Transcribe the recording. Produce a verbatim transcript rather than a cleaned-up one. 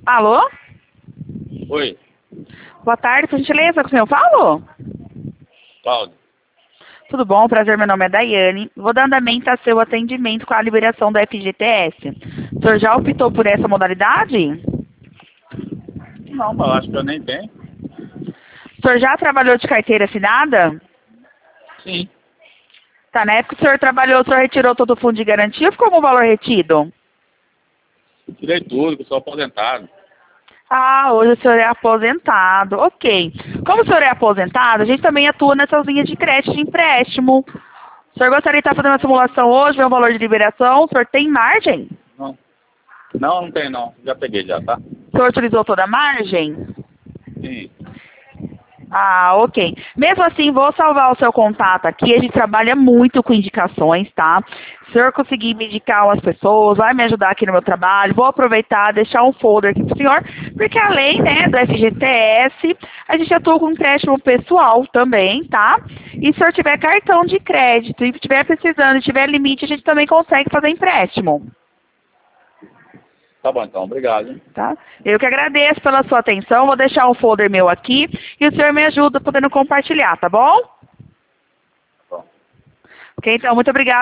Alô? Oi, Boa tarde, por gentileza, com o senhor Paulo? Cláudio. Tudo bom? Prazer, meu nome é Daiane. Vou dar andamento a seu atendimento com a liberação do F G T S. O senhor já optou por essa modalidade? Não, mas eu acho que eu nem tenho. O senhor já trabalhou de carteira assinada? Sim. Tá, na época que o senhor trabalhou, o senhor retirou todo o fundo de garantia ou ficou com o valor retido? Tirei tudo, que eu sou aposentado. Ah, hoje o senhor é aposentado. Ok. Como o senhor é aposentado, a gente também atua nessas linhas de crédito de empréstimo. O senhor gostaria de estar fazendo uma simulação hoje, ver o valor de liberação? O senhor tem margem? Não, não, não tem não. Já peguei já, tá? O senhor utilizou toda a margem? Sim. Ah, ok. Mesmo assim, vou salvar o seu contato aqui. A gente trabalha muito com indicações, tá? Se o senhor conseguir me indicar umas pessoas, vai me ajudar aqui no meu trabalho. Vou aproveitar, deixar um folder aqui pro senhor, porque além, né, do F G T S, a gente atua com empréstimo pessoal também, tá? E se o senhor tiver cartão de crédito e estiver precisando, e tiver limite, a gente também consegue fazer empréstimo. Tá bom então, obrigado, hein? Tá? Eu que agradeço pela sua atenção. Vou deixar um folder meu aqui e o senhor me ajuda podendo compartilhar, tá bom? Bom. Ok, então, muito obrigada.